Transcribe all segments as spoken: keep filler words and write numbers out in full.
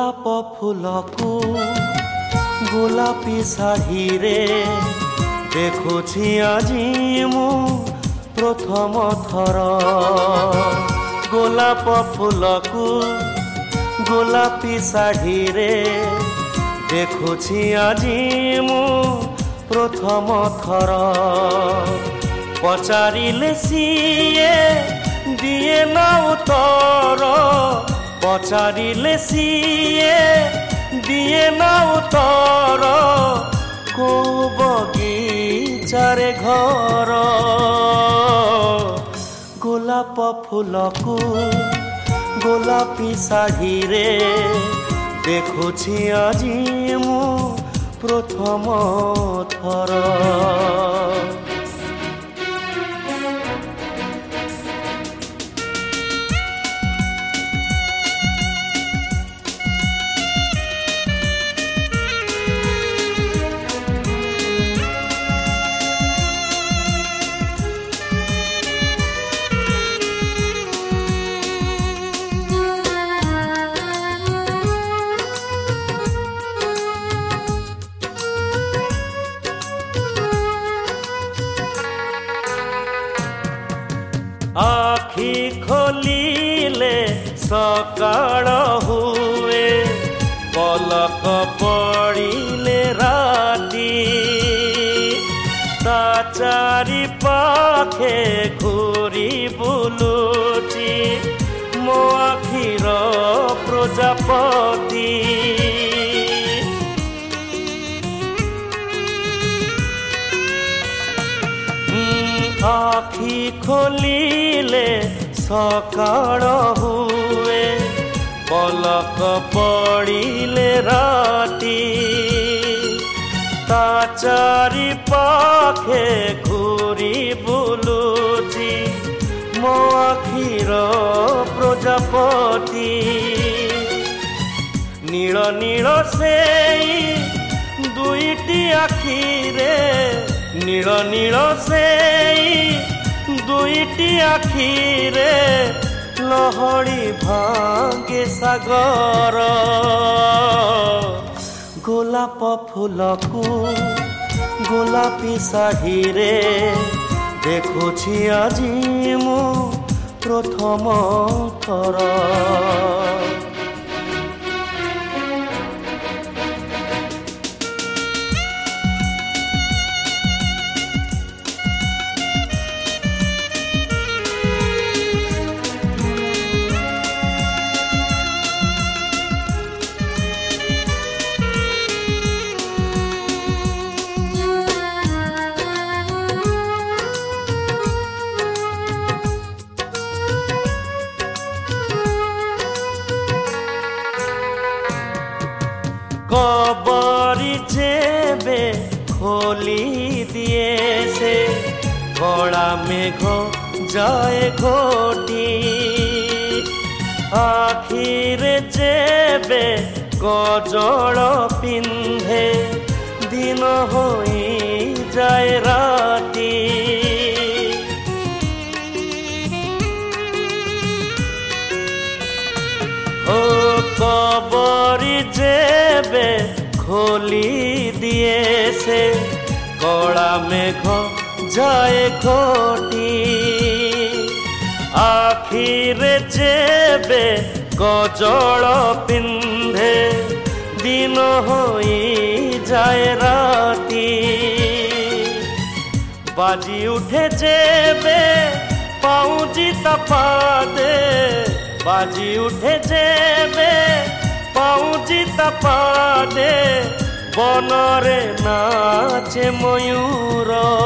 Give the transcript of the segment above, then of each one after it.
गोलाप फूलकू गोलापी शाढ़ी रे देखुछि आजी मु प्रथम थर। गोलाप फूलकू गोलापी शाढ़ी रे देखुछि आजी मु प्रथम थर। पचारिले सिए दिए ना उत्तर, पचारिले सिए दिए ना उत्तर, को बगीचारे घर। गोलाप फूलकू गोलापी शाढ़ी रे देखुछि आजी मु प्रथम थर। आखि खोलिले सकाळ हुए, पलक पड़िले राती। ता चारि पाखे घूरी बुलुची मो आखिर प्रजापति। आखि खोलिले सकाळ हुए, पलक पड़िले राती। ता चारि पाखे घूरी बुलुची मो आखिर प्रजापति। नील नील सेई दुईटी आखिरे, नील नील सेई दुईटी आखिरे लहड़ी भांगे सागर। गोलाप फूलकू गोलापी शाढ़ी रे देखुछि आजी मु प्रथम थर। कबरी जेबे खोली दिए से, कड़ा मेघ जाए घोटी। आखिरे जेबे गजल पिंधे, दिन होई जाए राती। ओ कबरी जेबे खोली दिए से, कड़ा मेघ जाए घोटी। आखिरे जेबे गजल पिंधे, दिन होई जाए राती। बाजी उठे जेबे पाउजी तपादे, बाजी उठे जेबे पाउजी तपादे, बनरे नाचे मयूर।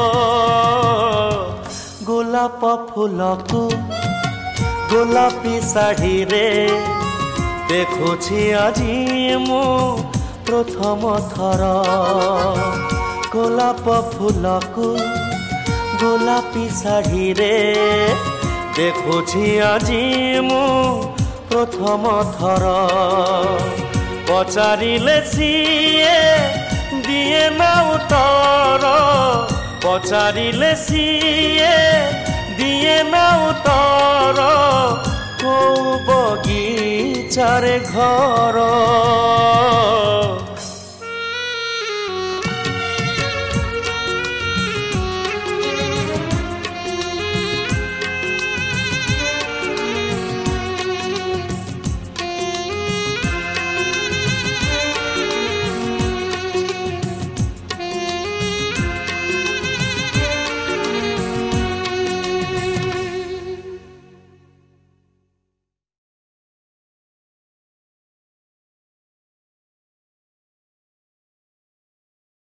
गोलाप फूलकू गोलापी शाढ़ी रे देखुछि आजी मु प्रथम थर। गोलाप फूलकू गोलापी शाढ़ी रे देखुछि आजी मु प्रथम थर। पचारिले सिए दिए ना उत्तर, पचारिले सिए दिए ना उत्तर, को बगीचारे घर।